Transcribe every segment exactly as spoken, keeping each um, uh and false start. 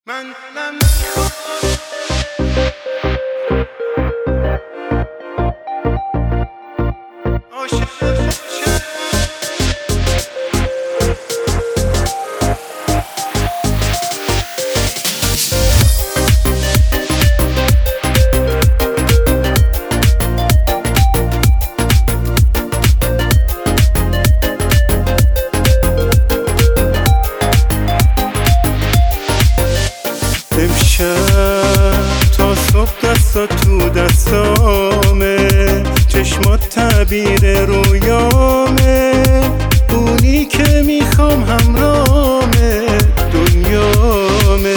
من دلم میخواد عاشق باشم. امشب تا صبح دستا تو دستامه، چشمات تعبیر رویامه، اونی که میخوام همرامه دنیامه.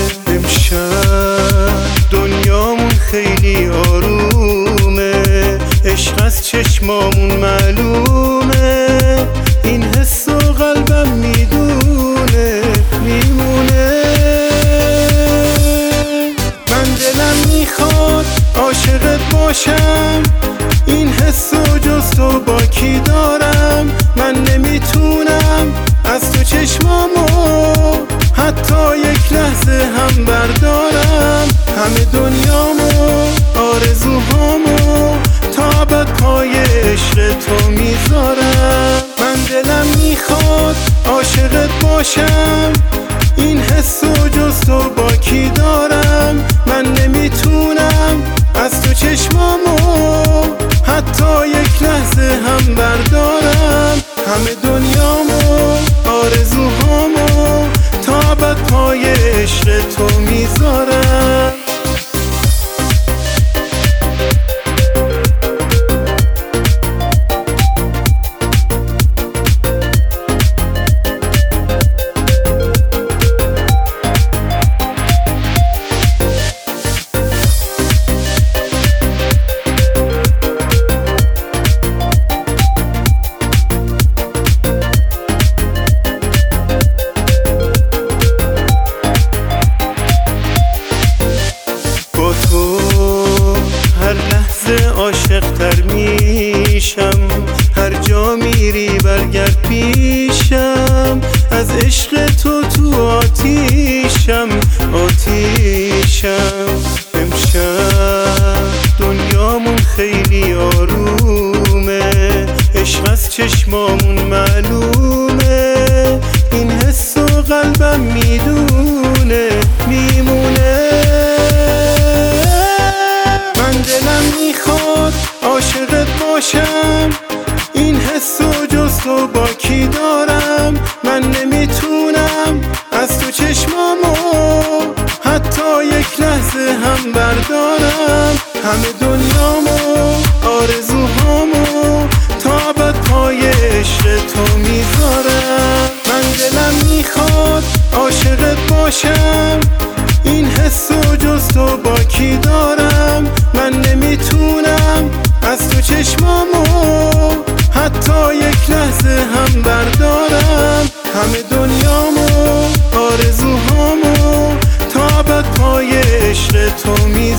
امشب دنیامون خیلی آرومه، عشق از چشمامون معلومه، این حس و قلبم میدونه میمونه. میخواد عاشقت باشم، این حس و جز تو با کی دارم؟ من نمیتونم از تو چشمامو حتی یک لحظه هم بردارم. همه دنیامو آرزوهامو تا ابد پای عشق تو میذارم. من دلم میخواد عاشقت باشم، این حس و جز تو با کی دارم؟ من نمیتونم از تو چشمامو حتی یک لحظه هم بردارم. همه دنیامو آرزوهامو تا ابد پای عشق تو میذارم. هر لحظه عاشق تر میشم، هر جا میری برگرد پیشم، از عشق تو تو آتیشم آتیشم. امشب دنیامون خیلی آرومه، عشق از چشمامون معلومه، این حس و قلبم میدونه میمونه. عاشقت باشم، این حس و جز تو با کی دارم؟ من نمیتونم از تو چشمامو حتی یک لحظه هم بردارم. همه دنیامو آرزوهامو تا ابد پای عشق تو میذارم. من دلم میخواد عاشقت باشم، این حس و جز تو با کی دارم؟ من نمیتونم از تو چشمامو حتی یک لحظه هم بردارم. همه دنیامو آرزوهامو تا ابد پای عشق تو میذارم.